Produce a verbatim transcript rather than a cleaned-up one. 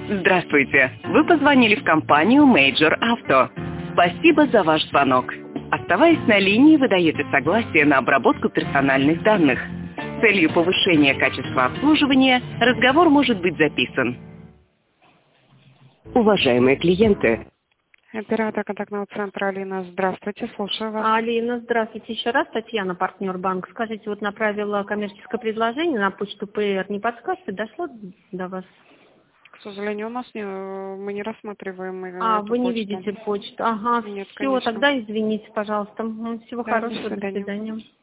Здравствуйте. Вы позвонили в компанию Major Auto. Спасибо за ваш звонок. Оставаясь на линии, вы даете согласие на обработку персональных данных. С целью повышения качества обслуживания разговор может быть записан. Уважаемые клиенты, Оператор контактного центра Алина, здравствуйте, слушаю вас. Алина, здравствуйте еще раз. Татьяна, партнер банк. Скажите, вот направила коммерческое предложение на почту ПР. Не подскажете, дошло до вас? К сожалению, у нас не, мы не рассматриваем э, А, эту вы не почту. видите почту. Ага, Нет, все, конечно. тогда извините, пожалуйста. Мгм, всего Да, хорошего, до свидания. до свидания.